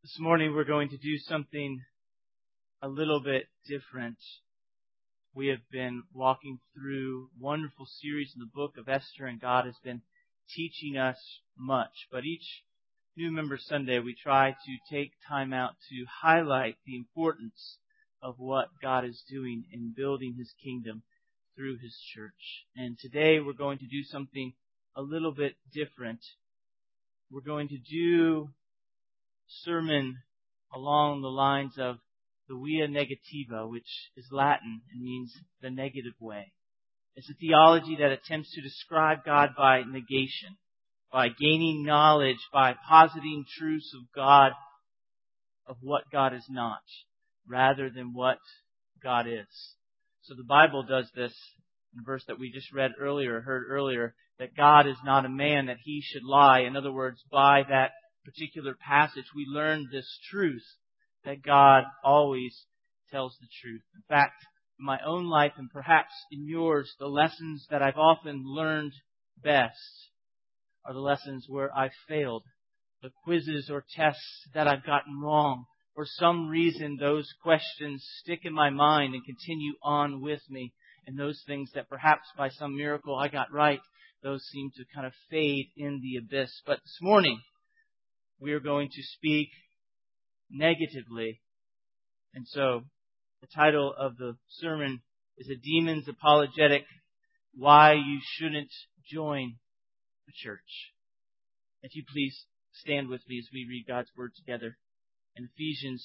This morning we're going to do something a little bit different. We have been walking through a wonderful series in the book of Esther, and God has been teaching us much. But each New Member Sunday we try to take time out to highlight the importance of what God is doing in building His kingdom through His church. And today we're going to do something a little bit different. We're going to do sermon along the lines of the via negativa, which is Latin and means the negative way. It's a theology that attempts to describe God by negation, by gaining knowledge, by positing truths of God, of what God is not, rather than what God is. So the Bible does this in a verse that we just heard earlier, that God is not a man that He should lie. In other words, by that particular passage, we learn this truth that God always tells the truth. In fact, in my own life and perhaps in yours, the lessons that I've often learned best are the lessons where I've failed, the quizzes or tests that I've gotten wrong. For some reason, those questions stick in my mind and continue on with me. And those things that perhaps by some miracle I got right, those seem to kind of fade in the abyss. But this morning, we are going to speak negatively. And so, the title of the sermon is A Demon's Apologetic, Why You Shouldn't Join the Church. If you please stand with me as we read God's Word together in Ephesians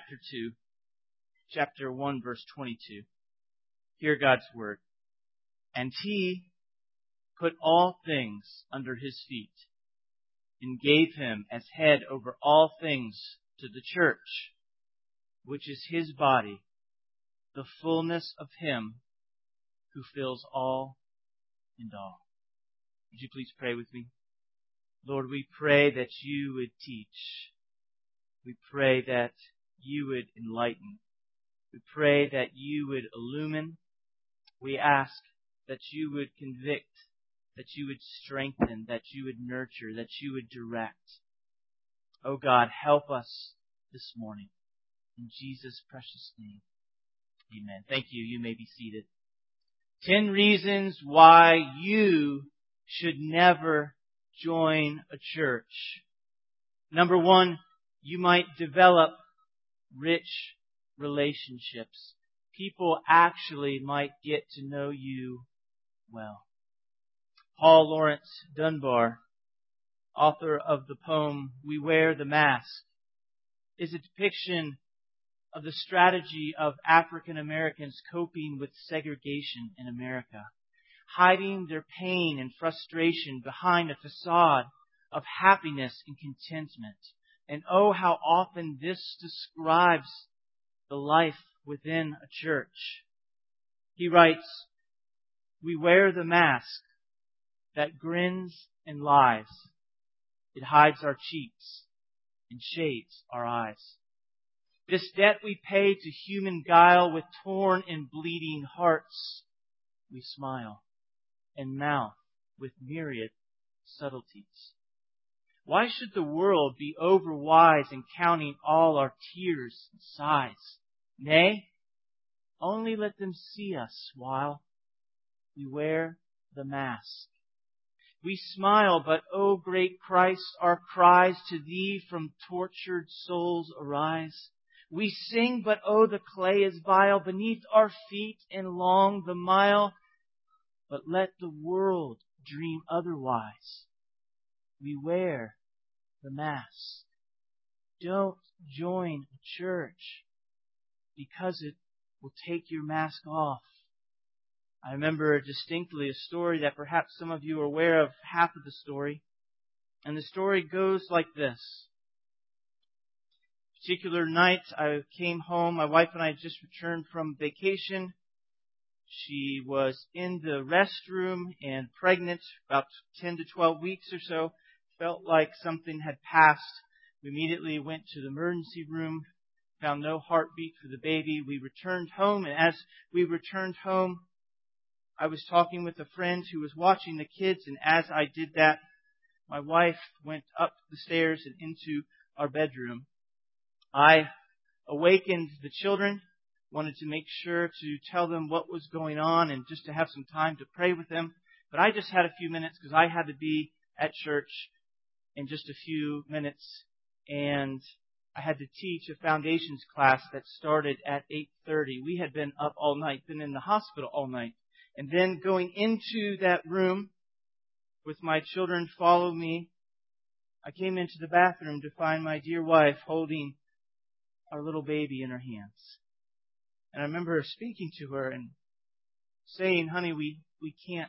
chapter 1, verse 22. Hear God's Word. And He put all things under His feet, and gave Him as head over all things to the church, which is His body, the fullness of Him who fills all in all. Would you please pray with me? Lord, we pray that You would teach. We pray that You would enlighten. We pray that You would illumine. We ask that You would convict, that You would strengthen, that You would nurture, that You would direct. Oh God, help us this morning. In Jesus' precious name. Amen. Thank you. You may be seated. 10 reasons why you should never join a church. Number 1, you might develop rich relationships. People actually might get to know you well. Paul Laurence Dunbar, author of the poem We Wear the Mask, is a depiction of the strategy of African Americans coping with segregation in America, hiding their pain and frustration behind a facade of happiness and contentment. And oh, how often this describes the life within a church. He writes, "We wear the mask that grins and lies. It hides our cheeks and shades our eyes. This debt we pay to human guile, with torn and bleeding hearts we smile, and mouth with myriad subtleties. Why should the world be overwise in counting all our tears and sighs? Nay, only let them see us while we wear the mask. We smile, but, O great Christ, our cries to Thee from tortured souls arise. We sing, but, oh, the clay is vile beneath our feet and long the mile. But let the world dream otherwise. We wear the mask. Don't join a church because it will take your mask off." I remember distinctly a story that perhaps some of you are aware of, half of the story. And the story goes like this. Particular night, I came home. My wife and I had just returned from vacation. She was in the restroom and pregnant, about 10 to 12 weeks or so. Felt like something had passed. We immediately went to the emergency room, found no heartbeat for the baby. We returned home, and as we returned home, I was talking with a friend who was watching the kids, and as I did that, my wife went up the stairs and into our bedroom. I awakened the children, wanted to make sure to tell them what was going on and just to have some time to pray with them. But I just had a few minutes because I had to be at church in just a few minutes, and I had to teach a foundations class that started at 8:30. We had been up all night, been in the hospital all night. And then going into that room with my children follow me, I came into the bathroom to find my dear wife holding our little baby in her hands. And I remember speaking to her and saying, honey, we can't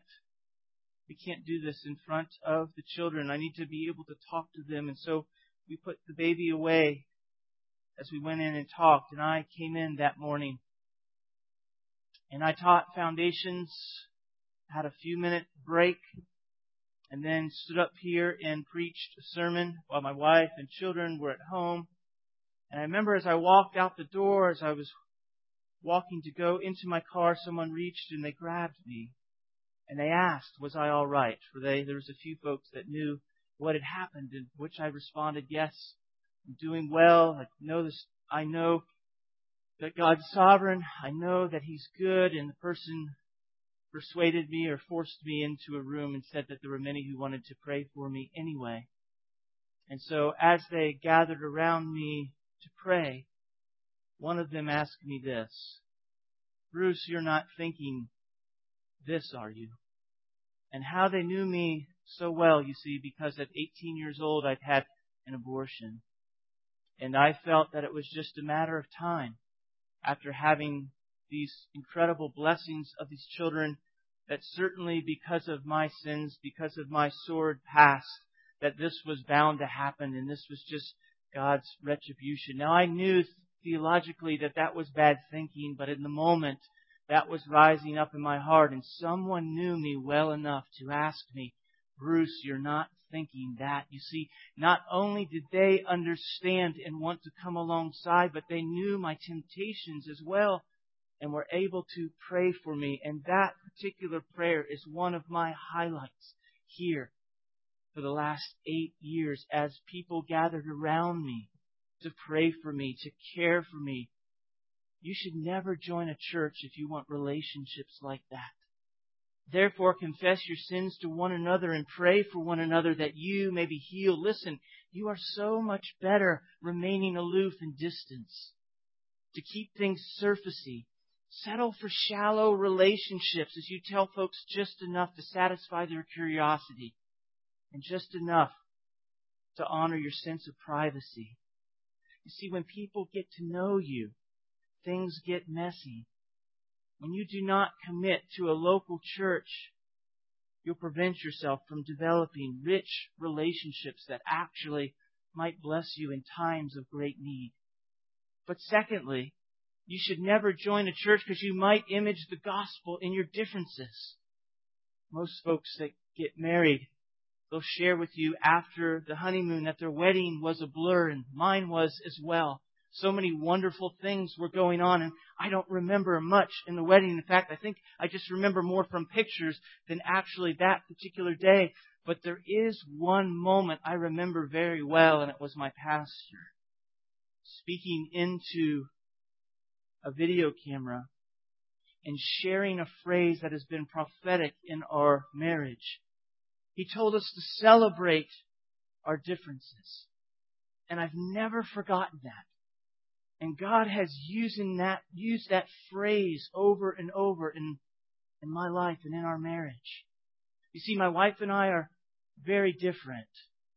do this in front of the children. I need to be able to talk to them. And so we put the baby away as we went in and talked. And I came in that morning and I taught foundations, had a few minute break, and then stood up here and preached a sermon while my wife and children were at home. And I remember as I walked out the door, as I was walking to go into my car, someone reached and they grabbed me. And they asked, was I all right? For there was a few folks that knew what had happened, in which I responded, yes, I'm doing well. I know that God's sovereign. I know that He's good. And the person persuaded me or forced me into a room and said that there were many who wanted to pray for me anyway. And so as they gathered around me to pray, one of them asked me this, Bruce, you're not thinking this, are you? And how they knew me so well, you see, because at 18 years old I'd had an abortion. And I felt that it was just a matter of time after having these incredible blessings of these children, that certainly because of my sins, because of my sordid past, that this was bound to happen and this was just God's retribution. Now I knew theologically that that was bad thinking, but in the moment that was rising up in my heart, and someone knew me well enough to ask me, Bruce, you're not thinking that. You see, not only did they understand and want to come alongside, but they knew my temptations as well and were able to pray for me. And that particular prayer is one of my highlights here for the last 8 years as people gathered around me to pray for me, to care for me. You should never join a church if you want relationships like that. Therefore, confess your sins to one another and pray for one another that you may be healed. Listen, you are so much better remaining aloof and distance. To keep things surfacey. Settle for shallow relationships as you tell folks just enough to satisfy their curiosity and just enough to honor your sense of privacy. You see, when people get to know you, things get messy. When you do not commit to a local church, you'll prevent yourself from developing rich relationships that actually might bless you in times of great need. But secondly, you should never join a church because you might image the gospel in your differences. Most folks that get married, they'll share with you after the honeymoon that their wedding was a blur, and mine was as well. So many wonderful things were going on, and I don't remember much in the wedding. In fact, I think I just remember more from pictures than actually that particular day. But there is one moment I remember very well, and it was my pastor speaking into a video camera and sharing a phrase that has been prophetic in our marriage. He told us to celebrate our differences. And I've never forgotten that. And God has used that phrase over and over in my life and in our marriage. You see, my wife and I are very different.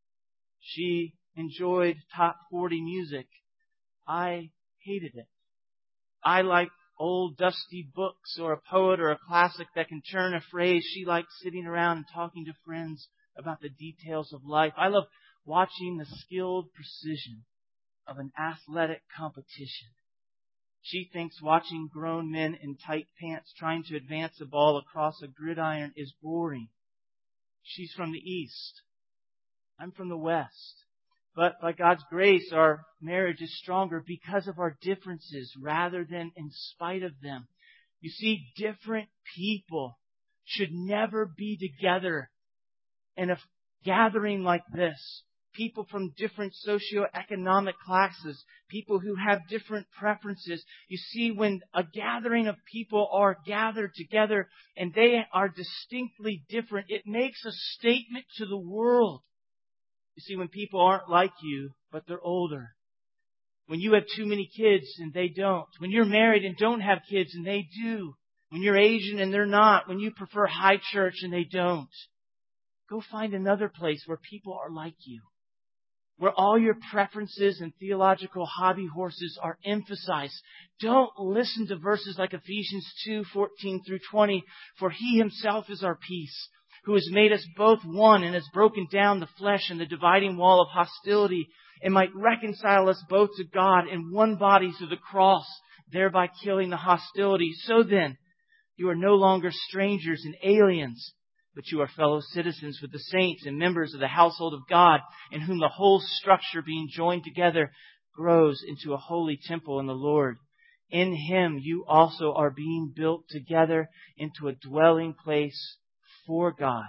She enjoyed top 40 music. I hated it. I like old dusty books or a poet or a classic that can turn a phrase. She likes sitting around and talking to friends about the details of life. I love watching the skilled precision of an athletic competition. She thinks watching grown men in tight pants trying to advance a ball across a gridiron is boring. She's from the East. I'm from the West. But by God's grace, our marriage is stronger because of our differences rather than in spite of them. You see, different people should never be together in a gathering like this. people from different socioeconomic classes, people who have different preferences. You see, when a gathering of people are gathered together and they are distinctly different, it makes a statement to the world. You see, when people aren't like you, but they're older. When you have too many kids and they don't. When you're married and don't have kids and they do. When you're Asian and they're not. When you prefer high church and they don't. Go find another place where people are like you. Where all your preferences and theological hobby horses are emphasized. Don't listen to verses like Ephesians 2:14 through 20. For He Himself is our peace, who has made us both one and has broken down the flesh and the dividing wall of hostility, and might reconcile us both to God in one body through the cross, thereby killing the hostility. So then, you are no longer strangers and aliens, but you are fellow citizens with the saints and members of the household of God, in whom the whole structure, being joined together, grows into a holy temple in the Lord. In Him you also are being built together into a dwelling place for God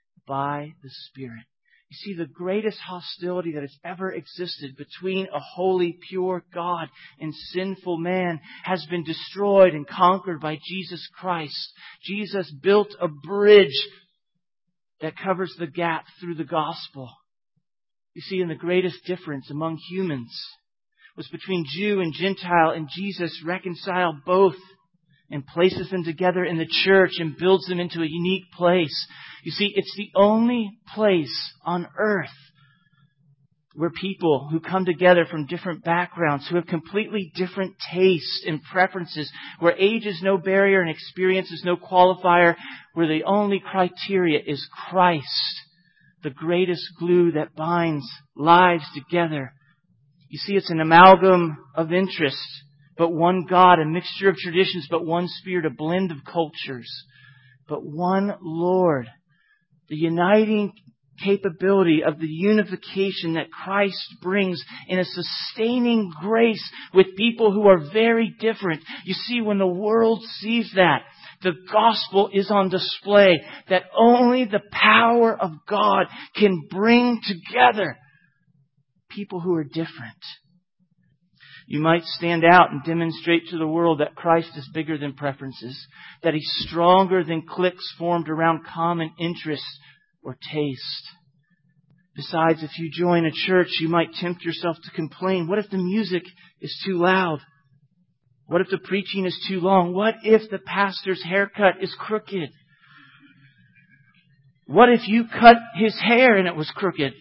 by the Spirit. You see, the greatest hostility that has ever existed between a holy, pure God and sinful man has been destroyed and conquered by Jesus Christ. Jesus built a bridge that covers the gap through the gospel. You see, and the greatest difference among humans was between Jew and Gentile, and Jesus reconciled both and places them together in the church and builds them into a unique place. You see, it's the only place on earth where people who come together from different backgrounds, who have completely different tastes and preferences, where age is no barrier and experience is no qualifier, where the only criteria is Christ, the greatest glue that binds lives together. You see, it's an amalgam of interests, but one God, a mixture of traditions, but one Spirit, a blend of cultures, but one Lord. The uniting capability of the unification that Christ brings in a sustaining grace with people who are very different. You see, when the world sees that, the gospel is on display, that only the power of God can bring together people who are different. You might stand out and demonstrate to the world that Christ is bigger than preferences, that He's stronger than cliques formed around common interests or taste. Besides, if you join a church, you might tempt yourself to complain. What if the music is too loud? What if the preaching is too long? What if the pastor's haircut is crooked? What if you cut his hair and it was crooked?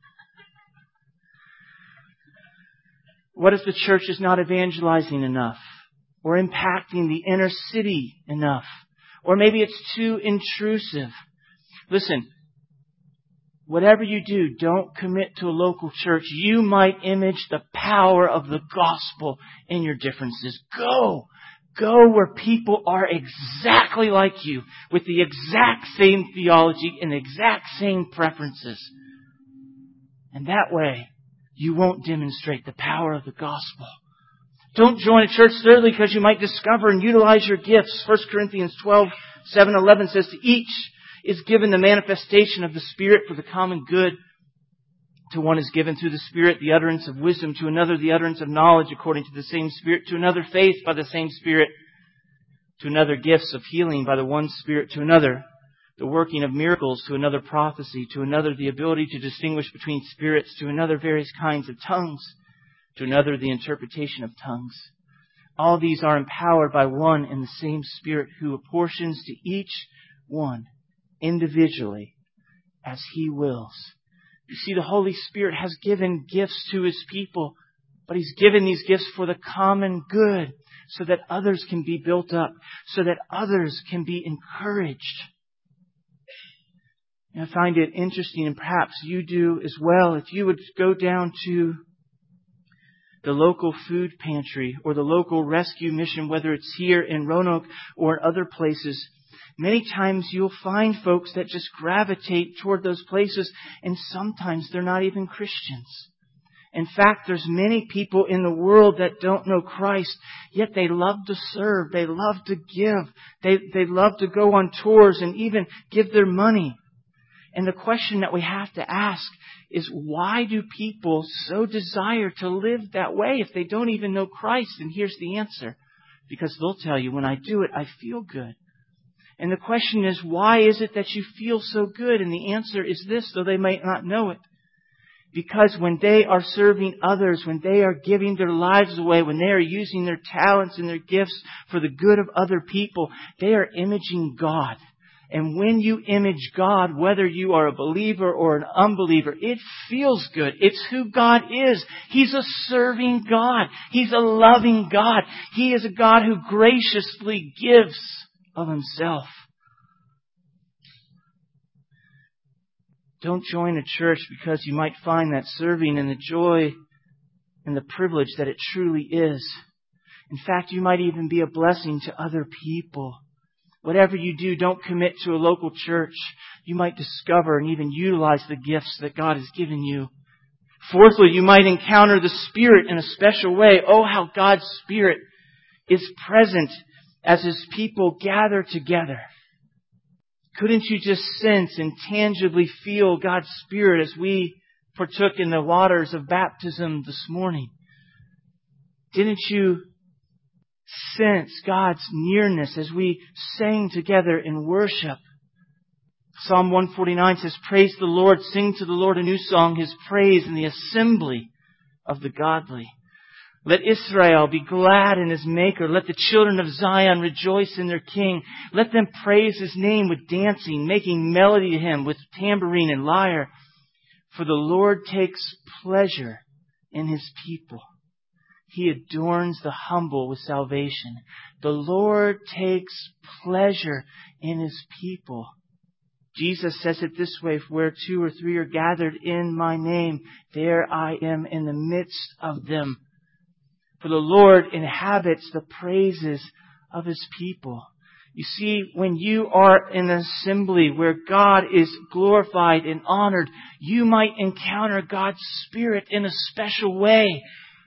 What if the church is not evangelizing enough? Or impacting the inner city enough? Or maybe it's too intrusive. Listen, whatever you do, don't commit to a local church. You might image the power of the gospel in your differences. Go where people are exactly like you, with the exact same theology and the exact same preferences. And that way, you won't demonstrate the power of the gospel. Don't join a church, thirdly, because you might discover and utilize your gifts. 1 Corinthians 12:7-11 says, to each is given the manifestation of the Spirit for the common good. To one is given through the Spirit the utterance of wisdom, to another the utterance of knowledge according to the same Spirit, to another faith by the same Spirit, to another gifts of healing by the one Spirit, to another the working of miracles, to another prophecy, to another the ability to distinguish between spirits, to another various kinds of tongues, to another the interpretation of tongues. All these are empowered by one and the same Spirit, who apportions to each one individually as He wills. You see, the Holy Spirit has given gifts to His people, but He's given these gifts for the common good, so that others can be built up, so that others can be encouraged. And I find it interesting, and perhaps you do as well, if you would go down to the local food pantry or the local rescue mission, whether it's here in Roanoke or in other places. Many times you'll find folks that just gravitate toward those places, and sometimes they're not even Christians. In fact, there's many people in the world that don't know Christ, yet they love to serve, they love to give, they love to go on tours and even give their money. And the question that we have to ask is, why do people so desire to live that way if they don't even know Christ? And here's the answer. Because they'll tell you, when I do it, I feel good. And the question is, why is it that you feel so good? And the answer is this, though they might not know it. Because when they are serving others, when they are giving their lives away, when they are using their talents and their gifts for the good of other people, they are imaging God. And when you image God, whether you are a believer or an unbeliever, it feels good. It's who God is. He's a serving God. He's a loving God. He is a God who graciously gives of Himself. Don't join a church because you might find that serving and the joy and the privilege that it truly is. In fact, you might even be a blessing to other people. Whatever you do, don't commit to a local church. You might discover and even utilize the gifts that God has given you. Fourthly, you might encounter the Spirit in a special way. Oh, how God's Spirit is present as His people gather together. Couldn't you just sense and tangibly feel God's Spirit as we partook in the waters of baptism this morning? Didn't you sense God's nearness as we sang together in worship? Psalm 149 says, "Praise the Lord, sing to the Lord a new song, His praise in the assembly of the godly. Let Israel be glad in His Maker. Let the children of Zion rejoice in their King. Let them praise His name with dancing, making melody to Him with tambourine and lyre. For the Lord takes pleasure in His people. He adorns the humble with salvation." The Lord takes pleasure in His people. Jesus says it this way, "Where 2 or 3 are gathered in My name, there I am in the midst of them." For the Lord inhabits the praises of His people. You see, when you are in an assembly where God is glorified and honored, you might encounter God's Spirit in a special way.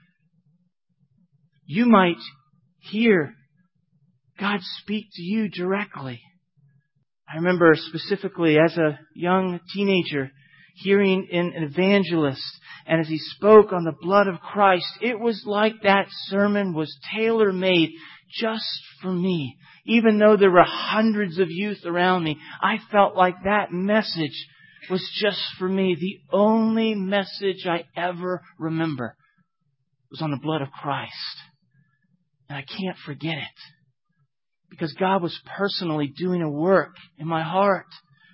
You might hear God speak to you directly. I remember specifically as a young teenager hearing an evangelist, and as he spoke on the blood of Christ, it was like that sermon was tailor-made just for me. Even though there were hundreds of youth around me, I felt like that message was just for me. The only message I ever remember was on the blood of Christ. And I can't forget it. Because God was personally doing a work in my heart.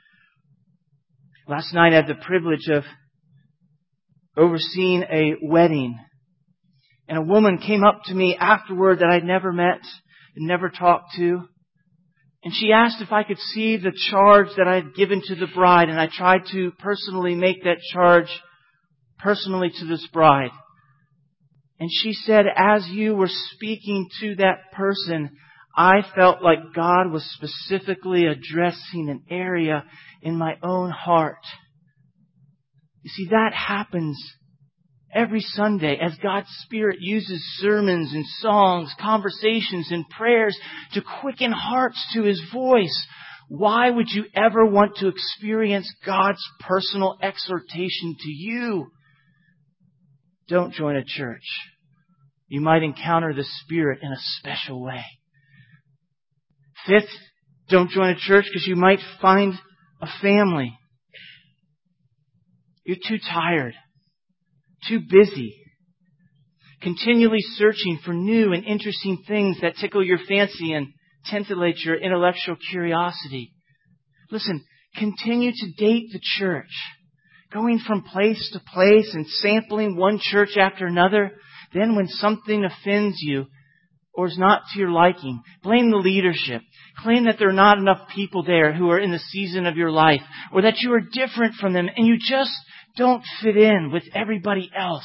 Last night I had the privilege of overseeing a wedding. And a woman came up to me afterward that I'd never met and never talked to. And she asked if I could see the charge that I had given to the bride. And I tried to personally make that charge personally to this bride. And she said, as you were speaking to that person, I felt like God was specifically addressing an area in my own heart. You see, that happens every Sunday as God's Spirit uses sermons and songs, conversations and prayers to quicken hearts to His voice. Why would you ever want to experience God's personal exhortation to you? Don't join a church. You might encounter the Spirit in a special way. Fifth, don't join a church because you might find a family. You're too tired, too busy, continually searching for new and interesting things that tickle your fancy and titillate your intellectual curiosity. Listen, continue to date the church, going from place to place and sampling one church after another. Then when something offends you or is not to your liking, blame the leadership. Claim that there are not enough people there who are in the season of your life, or that you are different from them and you just don't fit in with everybody else.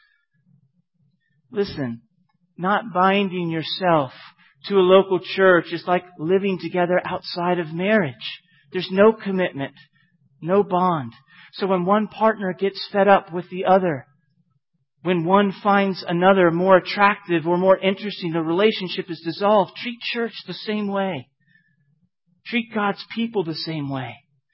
Listen, not binding yourself to a local church is like living together outside of marriage. There's no commitment, no bond. So when one partner gets fed up with the other, when one finds another more attractive or more interesting, the relationship is dissolved. Treat church the same way. Treat God's people the same way.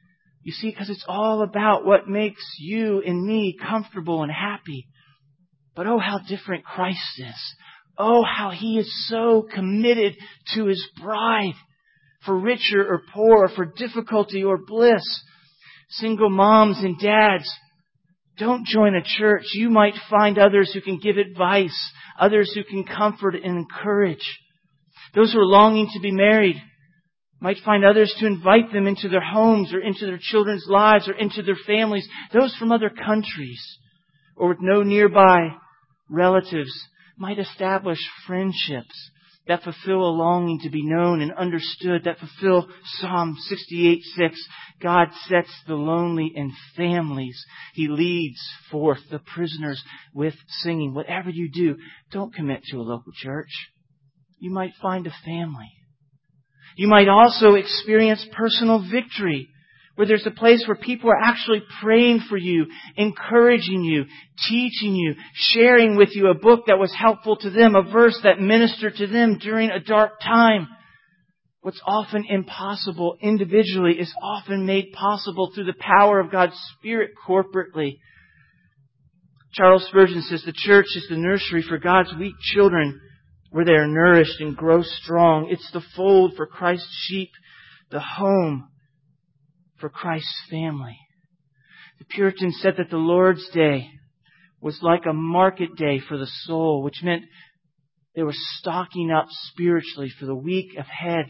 You see, because it's all about what makes you and me comfortable and happy. But oh, how different Christ is. Oh, how He is so committed to His bride. For richer or poorer, for difficulty or bliss. Single moms and dads, don't join a church. You might find others who can give advice, others who can comfort and encourage. Those who are longing to be married might find others to invite them into their homes or into their children's lives or into their families. Those from other countries or with no nearby relatives might establish friendships that fulfill a longing to be known and understood, that fulfill Psalm 68:6. God sets the lonely in families. He leads forth the prisoners with singing. Whatever you do, don't commit to a local church. You might find a family. You might also experience personal victory, where there's a place where people are actually praying for you, encouraging you, teaching you, sharing with you a book that was helpful to them, a verse that ministered to them during a dark time. What's often impossible individually is often made possible through the power of God's Spirit corporately. Charles Spurgeon says the church is the nursery for God's weak children, where they are nourished and grow strong. It's the fold for Christ's sheep, the home for Christ's family. The Puritans said that the Lord's Day was like a market day for the soul, which meant they were stocking up spiritually for the week ahead.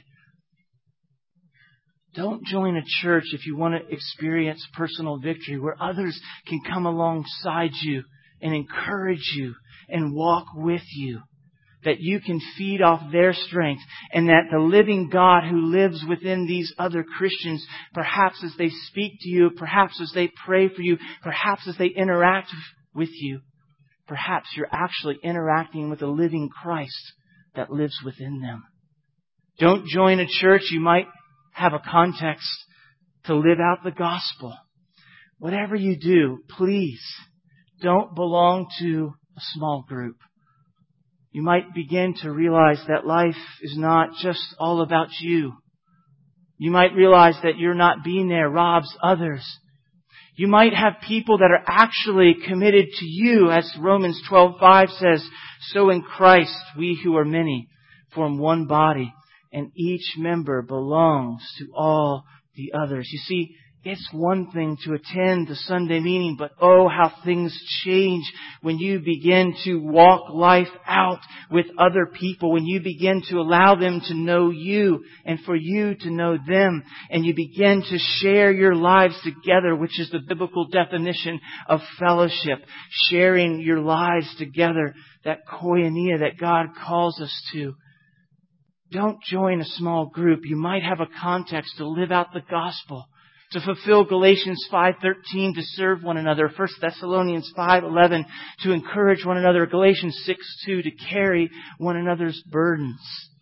Don't join a church if you want to experience personal victory, where others can come alongside you and encourage you and walk with you, that you can feed off their strength, and that the living God who lives within these other Christians, perhaps as they speak to you, perhaps as they pray for you, perhaps as they interact with you, perhaps you're actually interacting with a living Christ that lives within them. Don't join a church. You might have a context to live out the gospel. Whatever you do, please don't belong to a small group. You might begin to realize that life is not just all about you. You might realize that you're not being there robs others. You might have people that are actually committed to you, as Romans 12:5 says, so in Christ we who are many form one body, and each member belongs to all the others. You see, it's one thing to attend the Sunday meeting, but oh, how things change when you begin to walk life out with other people, when you begin to allow them to know you and for you to know them, and you begin to share your lives together, which is the biblical definition of fellowship, sharing your lives together, that koinonia that God calls us to. Don't join a small group. You might have a context to live out the gospel, to fulfill Galatians 5:13, to serve one another, 1 Thessalonians 5:11, to encourage one another, Galatians 6:2, to carry one another's burdens.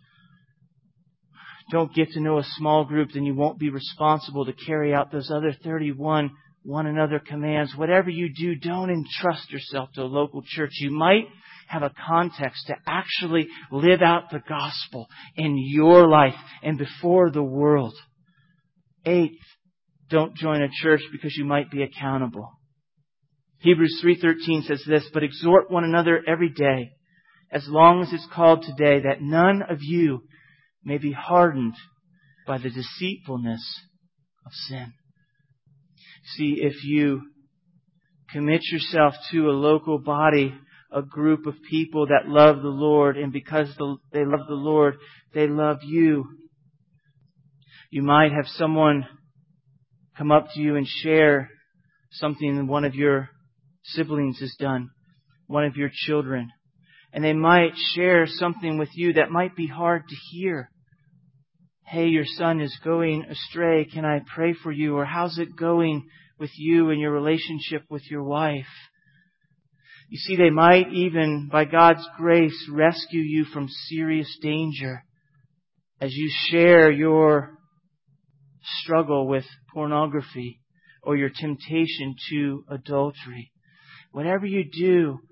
Don't get to know a small group, then you won't be responsible to carry out those other 31 one another commands. Whatever you do, don't entrust yourself to a local church. You might have a context to actually live out the gospel in your life and before the world. 8th, don't join a church because you might be accountable. Hebrews 3:13 says this, but exhort one another every day, as long as it's called today, that none of you may be hardened by the deceitfulness of sin. See, if you commit yourself to a local body, a group of people that love the Lord, and because they love the Lord, they love you, you might have someone come up to you and share something that one of your siblings has done, one of your children. And they might share something with you that might be hard to hear. Hey, your son is going astray. Can I pray for you? Or how's it going with you and your relationship with your wife? You see, they might even, by God's grace, rescue you from serious danger as you share your struggle with pornography or your temptation to adultery. Whatever you do,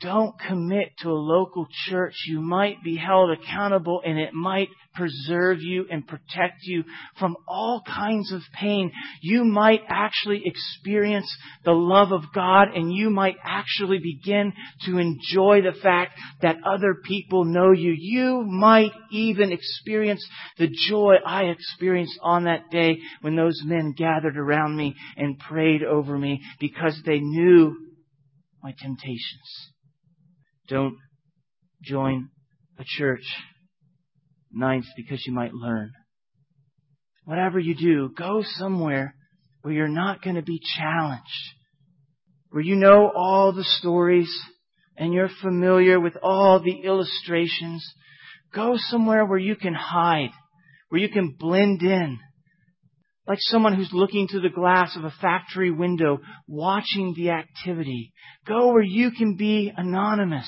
don't commit to a local church. You might be held accountable, and it might preserve you and protect you from all kinds of pain. You might actually experience the love of God, and you might actually begin to enjoy the fact that other people know you. You might even experience the joy I experienced on that day when those men gathered around me and prayed over me because they knew my temptations. Don't join a church. Ninth, because you might learn. Whatever you do, go somewhere where you're not going to be challenged, where you know all the stories and you're familiar with all the illustrations. Go somewhere where you can hide, where you can blend in, like someone who's looking through the glass of a factory window, watching the activity. Go where you can be anonymous.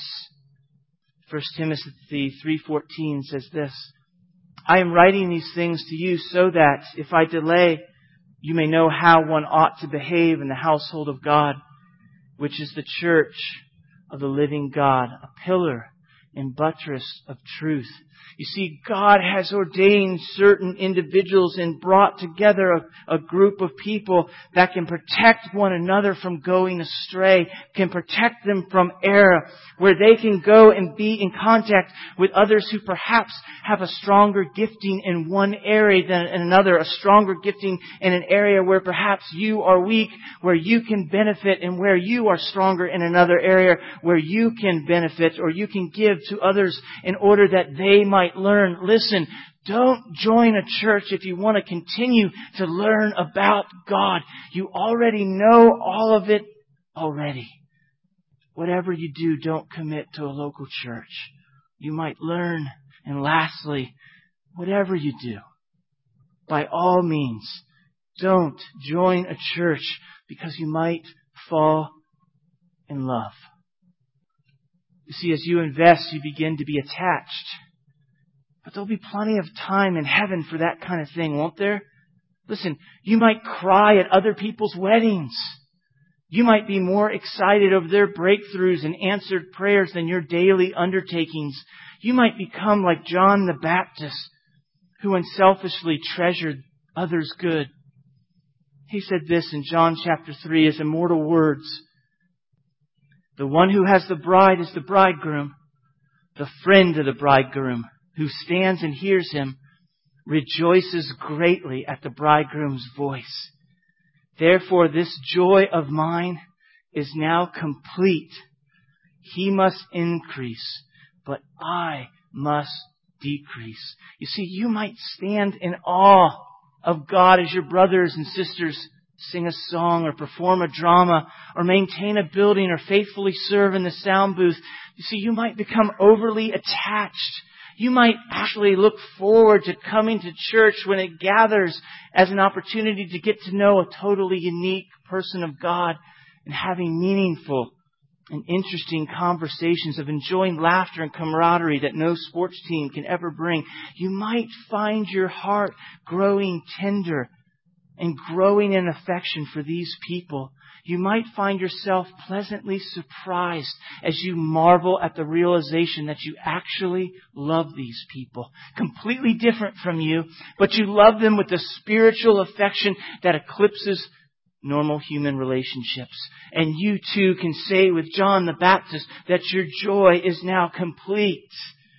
1 Timothy 3:14 says this, I am writing these things to you so that, if I delay, you may know how one ought to behave in the household of God, which is the church of the living God, a pillar and buttress of truth. You see, God has ordained certain individuals and brought together a group of people that can protect one another from going astray, can protect them from error, where they can go and be in contact with others who perhaps have a stronger gifting in one area than in another, a stronger gifting in an area where perhaps you are weak, where you can benefit, and where you are stronger in another area where you can benefit or you can give to others in order that they might learn. Listen, don't join a church if you want to continue to learn about God. You already know all of it already. Whatever you do, don't commit to a local church. You might learn. And lastly, whatever you do, by all means, don't join a church because you might fall in love. You see, as you invest, you begin to be attached. But there'll be plenty of time in heaven for that kind of thing, won't there? Listen, you might cry at other people's weddings. You might be more excited over their breakthroughs and answered prayers than your daily undertakings. You might become like John the Baptist, who unselfishly treasured others' good. He said this in John chapter 3 as immortal words. The one who has the bride is the bridegroom. The friend of the bridegroom, who stands and hears him, rejoices greatly at the bridegroom's voice. Therefore, this joy of mine is now complete. He must increase, but I must decrease. You see, you might stand in awe of God as your brothers and sisters sing a song or perform a drama or maintain a building or faithfully serve in the sound booth. You see, you might become overly attached. You might actually look forward to coming to church when it gathers as an opportunity to get to know a totally unique person of God and having meaningful and interesting conversations, of enjoying laughter and camaraderie that no sports team can ever bring. You might find your heart growing tender and growing in affection for these people. You might find yourself pleasantly surprised as you marvel at the realization that you actually love these people. Completely different from you, but you love them with a spiritual affection that eclipses normal human relationships. And you too can say with John the Baptist that your joy is now complete.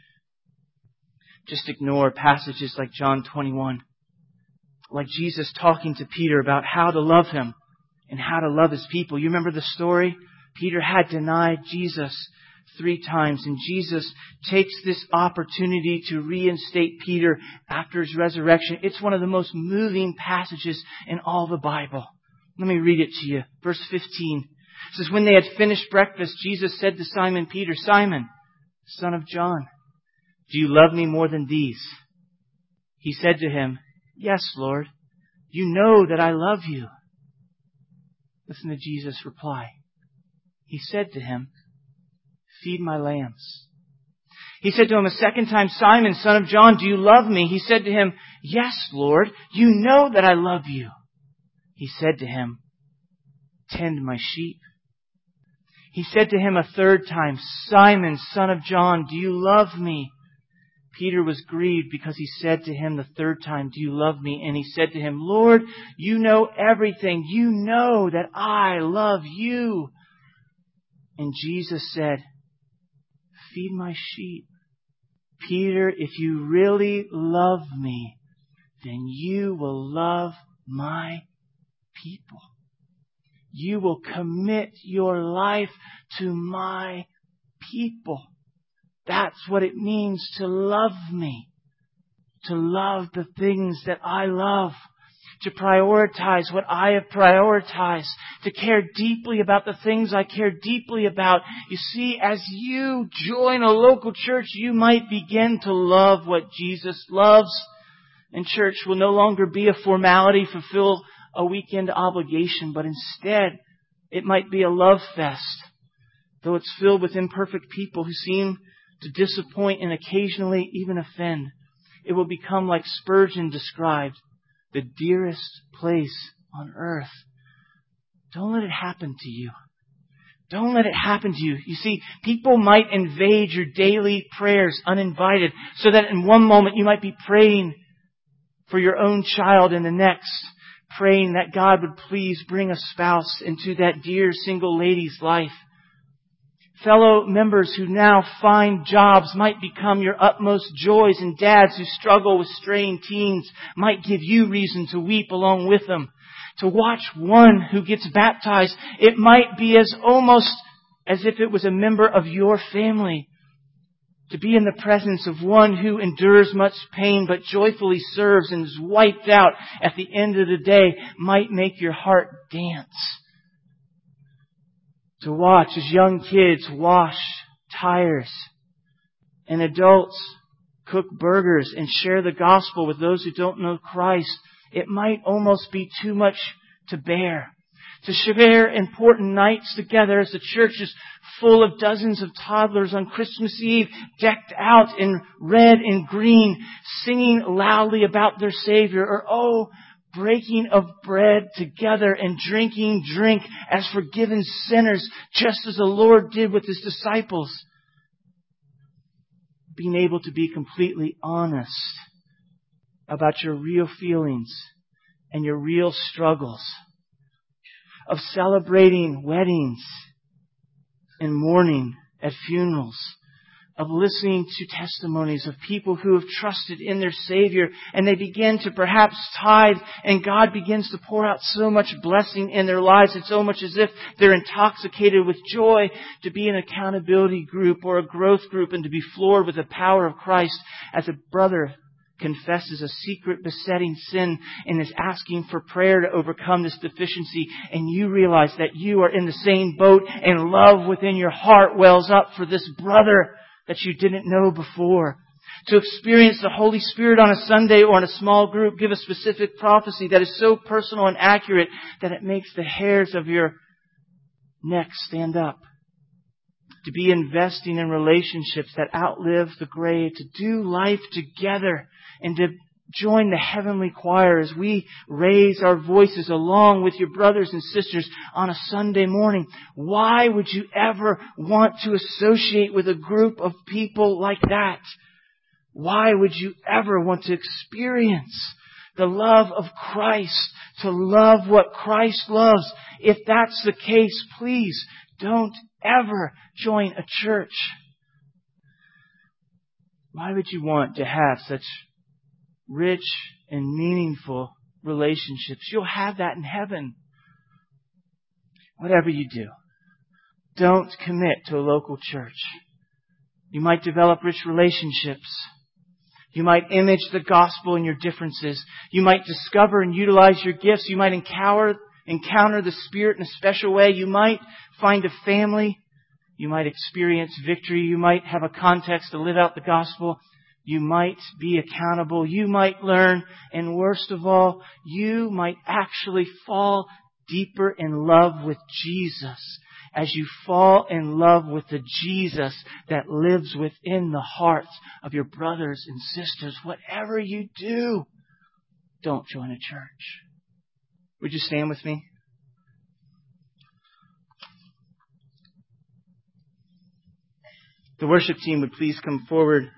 Just ignore passages like John 21. Like Jesus talking to Peter about how to love Him and how to love His people. You remember the story? Peter had denied Jesus 3 times, and Jesus takes this opportunity to reinstate Peter after His resurrection. It's one of the most moving passages in all the Bible. Let me read it to you. Verse 15. It says, when they had finished breakfast, Jesus said to Simon Peter, Simon, son of John, do you love me more than these? He said to him, yes, Lord, you know that I love you. Listen to Jesus' reply. He said to him, feed my lambs. He said to him a second time, Simon, son of John, do you love me? He said to him, yes, Lord, you know that I love you. He said to him, tend my sheep. He said to him a third time, Simon, son of John, do you love me? Peter was grieved because he said to him the third time, do you love me? And he said to him, Lord, you know everything. You know that I love you. And Jesus said, feed my sheep. Peter, if you really love me, then you will love my people. You will commit your life to my people. That's what it means to love me. To love the things that I love. To prioritize what I have prioritized. To care deeply about the things I care deeply about. You see, as you join a local church, you might begin to love what Jesus loves. And church will no longer be a formality, fulfill a weekend obligation, but instead it might be a love fest. Though it's filled with imperfect people who seem to disappoint and occasionally even offend. It will become, like Spurgeon described, the dearest place on earth. Don't let it happen to you. Don't let it happen to you. You see, people might invade your daily prayers uninvited, so that in one moment you might be praying for your own child, and the next praying that God would please bring a spouse into that dear single lady's life. Fellow members who now find jobs might become your utmost joys, and dads who struggle with straying teens might give you reason to weep along with them. To watch one who gets baptized, it might be almost as if it was a member of your family. To be in the presence of one who endures much pain but joyfully serves and is wiped out at the end of the day might make your heart dance. To watch as young kids wash tires and adults cook burgers and share the gospel with those who don't know Christ, it might almost be too much to bear. To share important nights together as the church is full of dozens of toddlers on Christmas Eve, decked out in red and green, singing loudly about their Savior, or breaking of bread together and drinking drink as forgiven sinners, just as the Lord did with His disciples. Being able to be completely honest about your real feelings and your real struggles. Of celebrating weddings and mourning at funerals. Of listening to testimonies of people who have trusted in their Savior, and they begin to perhaps tithe, and God begins to pour out so much blessing in their lives. It's almost as if they're intoxicated with joy. To be in an accountability group or a growth group and to be floored with the power of Christ as a brother confesses a secret besetting sin and is asking for prayer to overcome this deficiency, and you realize that you are in the same boat and love within your heart wells up for this brother that you didn't know before. To experience the Holy Spirit on a Sunday or in a small group, give a specific prophecy that is so personal and accurate that it makes the hairs of your neck stand up. To be investing in relationships that outlive the grave, to do life together, and to join the heavenly choir as we raise our voices along with your brothers and sisters on a Sunday morning. Why would you ever want to associate with a group of people like that? Why would you ever want to experience the love of Christ, to love what Christ loves? If that's the case, please don't ever join a church. Why would you want to have such rich and meaningful relationships? You'll have that in heaven. Whatever you do, don't commit to a local church. You might develop rich relationships. You might image the gospel in your differences. You might discover and utilize your gifts. You might encounter the Spirit in a special way. You might find a family. You might experience victory. You might have a context to live out the gospel. You might be accountable. You might learn. And worst of all, you might actually fall deeper in love with Jesus as you fall in love with the Jesus that lives within the hearts of your brothers and sisters. Whatever you do, don't join a church. Would you stand with me? The worship team would please come forward.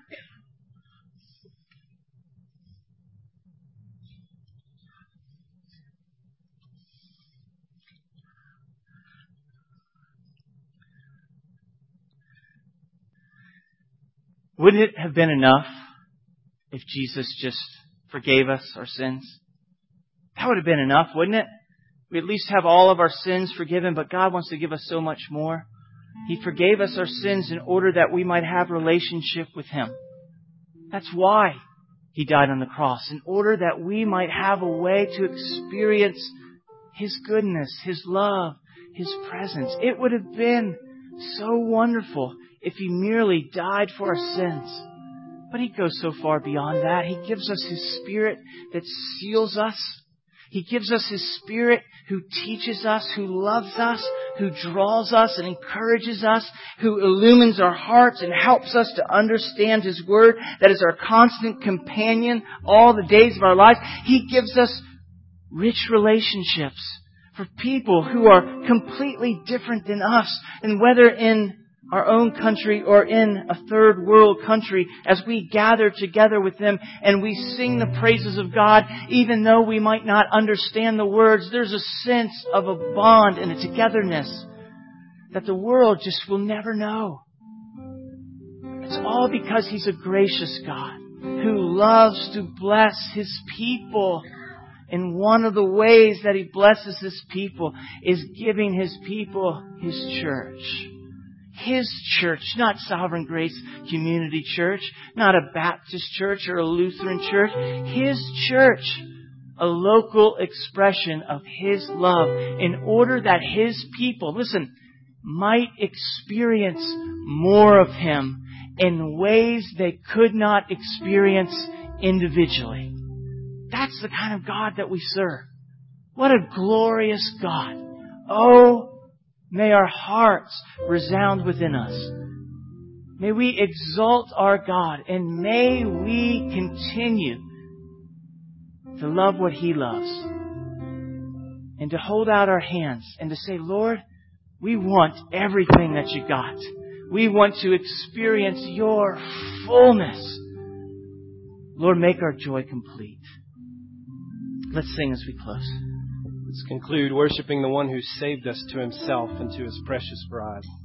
Wouldn't it have been enough if Jesus just forgave us our sins? That would have been enough, wouldn't it? We at least have all of our sins forgiven, but God wants to give us so much more. He forgave us our sins in order that we might have relationship with Him. That's why He died on the cross, in order that we might have a way to experience His goodness, His love, His presence. It would have been so wonderful if He merely died for our sins. But He goes so far beyond that. He gives us His Spirit that seals us. He gives us His Spirit who teaches us, who loves us, who draws us and encourages us, who illumines our hearts and helps us to understand His Word, that is our constant companion all the days of our lives. He gives us rich relationships for people who are completely different than us, and whether in our own country or in a third world country, as we gather together with them and we sing the praises of God, even though we might not understand the words, there's a sense of a bond and a togetherness that the world just will never know. It's all because He's a gracious God who loves to bless His people. And one of the ways that He blesses His people is giving His people His church. His church, not Sovereign Grace Community Church, not a Baptist church or a Lutheran church. His church, a local expression of His love in order that His people, listen, might experience more of Him in ways they could not experience individually. That's the kind of God that we serve. What a glorious God. Oh, may our hearts resound within us. May we exalt our God, and may we continue to love what He loves and to hold out our hands and to say, Lord, we want everything that You got. We want to experience Your fullness. Lord, make our joy complete. Let's sing as we close. Let's conclude worshiping the one who saved us to Himself and to His precious bride.